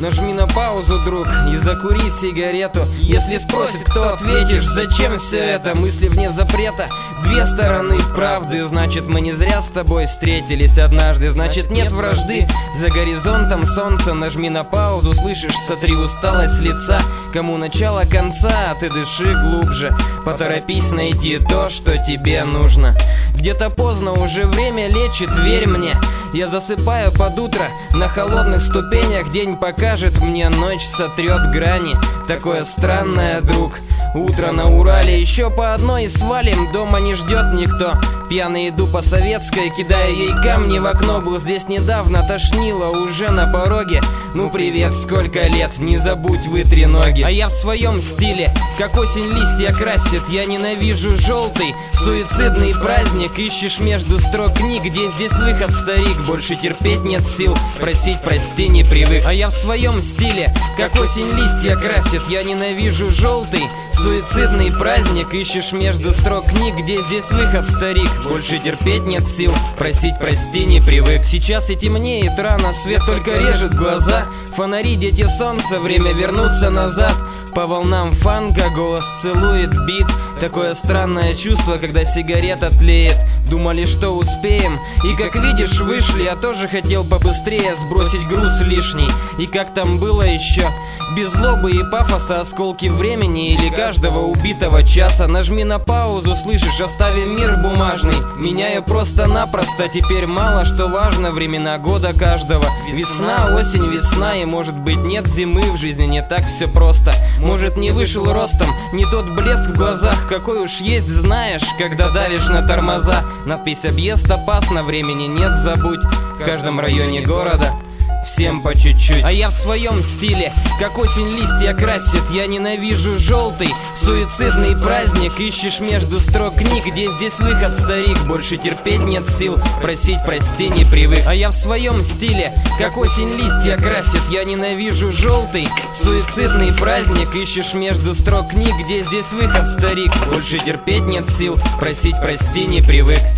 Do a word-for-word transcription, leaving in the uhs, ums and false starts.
Нажми на паузу, друг, и закури сигарету. Если спросит, кто, ответишь, зачем все это? Мысли вне запрета, две стороны правды. Значит, мы не зря с тобой встретились однажды. Значит, нет вражды, за горизонтом солнце. Нажми на паузу, слышишь, сотри усталость с лица. Кому начало конца, а ты дыши глубже. Поторопись найти то, что тебе нужно. Где-то поздно, уже время лечит, верь мне. Я засыпаю под утро на холодных ступенях. День покажет мне, ночь сотрет грани. Такое странное, друг. Утро на Урале, еще по одной и свалим. Дома не ждет никто. Пьяный иду по Советской, кидая ей камни в окно. Был здесь недавно, тошнило уже на пороге. Ну привет, сколько лет, не забудь, вытри ноги. А я в своем стиле, как осень листья красит. Я ненавижу желтый, суицидный праздник. Ищешь между строк книг, где здесь выход, старик. Больше терпеть нет сил, просить прости не привык. А я в своем стиле, как осень листья красит. Я ненавижу желтый, суицидный праздник. Ищешь между строк книг, где здесь выход, старик. Больше терпеть нет сил, просить прости не привык. Сейчас и темнеет рано, свет только режет глаза. Фонари, дети солнца, время вернуться назад. По волнам фанка голос целует бит. Такое странное чувство, когда сигарета тлеет. Думали, что успеем, и как видишь, вышли. Я тоже хотел побыстрее сбросить груз лишний. И как там было еще? Без злобы и пафоса, осколки времени или каждого убитого часа. Нажми на паузу, слышишь, оставим мир бумажный. Меняю просто-напросто, теперь мало что важно. Времена года каждого. Весна, осень, весна, и может быть нет зимы. В жизни не так все просто. Может, не вышел ростом, не тот блеск в глазах, какой уж есть, знаешь, когда давишь на тормоза. Надпись «Объезд опасно», времени нет, забудь. В каждом районе города всем по чуть-чуть. А я в своем стиле, как осень листья красит. Я ненавижу желтый, суицидный праздник. Ищешь между строк книг, где здесь выход, старик. Больше терпеть нет сил, просить прости не привык. А я в своем стиле, как осень листья красит. Я ненавижу желтый, суицидный праздник. Ищешь между строк книг, где здесь выход, старик. Больше терпеть нет сил, просить прости не привык.